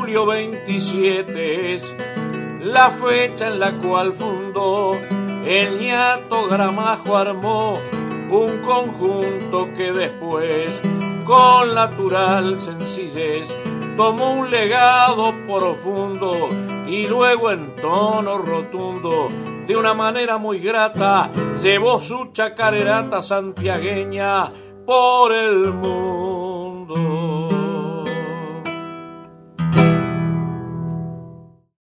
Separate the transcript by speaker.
Speaker 1: julio 27 es la fecha en la cual fundó el ñato Gramajo, armó un conjunto que después con natural sencillez tomó un legado profundo y luego en tono rotundo, de una manera muy grata, llevó su chacarerata santiagueña por el mundo.